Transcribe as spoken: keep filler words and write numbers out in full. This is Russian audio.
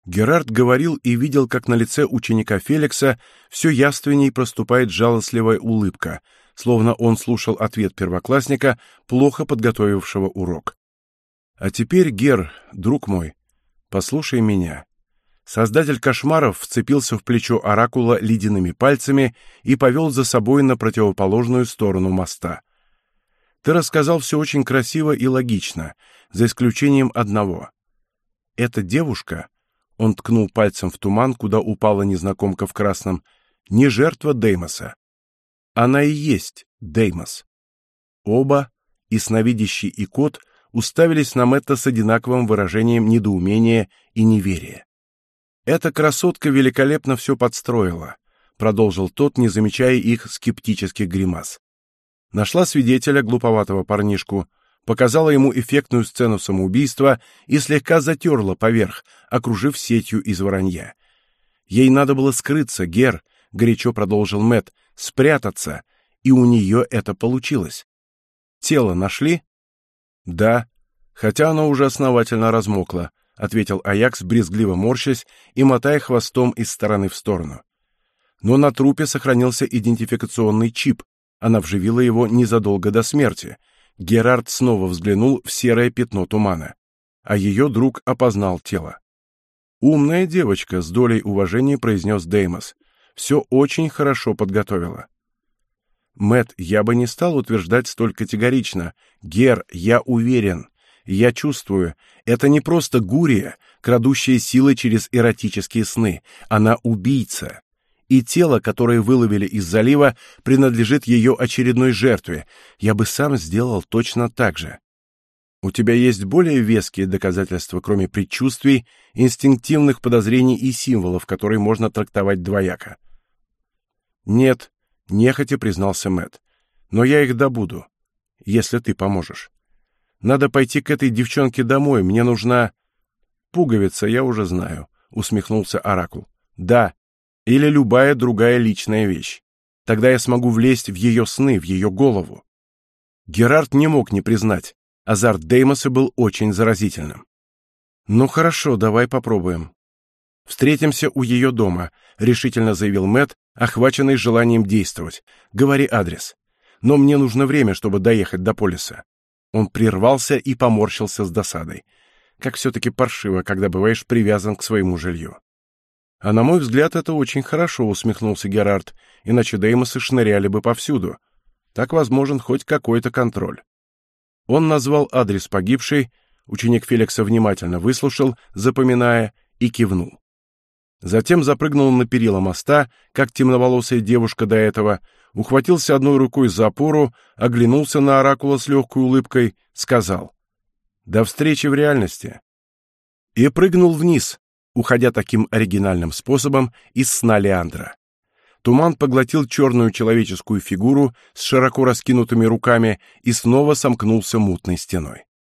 Герард говорил и видел, как на лице ученика Феликса все явственней проступает жалостливая улыбка, словно он слушал ответ первоклассника, плохо подготовившего урок. «А теперь, Гер, друг мой, послушай меня». Создатель кошмаров вцепился в плечо оракула ледяными пальцами и повел за собой на противоположную сторону моста. «Ты рассказал все очень красиво и логично, за исключением одного. Эта девушка...» — он ткнул пальцем в туман, куда упала незнакомка в красном, — не жертва Деймоса. Она и есть Деймос. Оба, и сновидящий, и кот, уставились на Мэтта с одинаковым выражением недоумения и неверия. «Эта красотка великолепно все подстроила», — продолжил тот, не замечая их скептических гримас. Нашла свидетеля, глуповатого парнишку, показала ему эффектную сцену самоубийства и слегка затерла поверх, окружив сетью из воронья. «Ей надо было скрыться, Гер», — горячо продолжил Мэтт, — «спрятаться, и у нее это получилось. Тело нашли?» «Да, хотя оно уже основательно размокло», — ответил Аякс, брезгливо морщась и мотая хвостом из стороны в сторону. «Но на трупе сохранился идентификационный чип, она вживила его незадолго до смерти». Герард снова взглянул в серое пятно тумана, а ее друг опознал тело. «Умная девочка», — с долей уважения произнес Деймос. «Все очень хорошо подготовила». «Мэтт, я бы не стал утверждать столь категорично. Гер, я уверен. Я чувствую, это не просто Гурия, крадущая силы через эротические сны. Она убийца. И тело, которое выловили из залива, принадлежит ее очередной жертве. Я бы сам сделал точно так же. У тебя есть более веские доказательства, кроме предчувствий, инстинктивных подозрений и символов, которые можно трактовать двояко?» «Нет», — нехотя признался Мэтт, — «но я их добуду, если ты поможешь. Надо пойти к этой девчонке домой, мне нужна...» «Пуговица, я уже знаю», — усмехнулся Оракул. «Да, или любая другая личная вещь. Тогда я смогу влезть в ее сны, в ее голову». Герард не мог не признать. Азарт Деймоса был очень заразительным. «Ну хорошо, давай попробуем. Встретимся у ее дома», — решительно заявил Мэтт, охваченный желанием действовать. «Говори адрес. Но мне нужно время, чтобы доехать до полиса». Он прервался и поморщился с досадой. Как все-таки паршиво, когда бываешь привязан к своему жилью. «А на мой взгляд, это очень хорошо», — усмехнулся Герард, «иначе Деймосы шныряли бы повсюду. Так возможен хоть какой-то контроль». Он назвал адрес погибшей, ученик Феликса внимательно выслушал, запоминая, и кивнул. Затем запрыгнул на перила моста, как темноволосая девушка до этого, ухватился одной рукой за опору, оглянулся на оракула с легкой улыбкой, сказал «До встречи в реальности» и прыгнул вниз, уходя таким оригинальным способом из сна Леандра. Туман поглотил черную человеческую фигуру с широко раскинутыми руками и снова сомкнулся мутной стеной.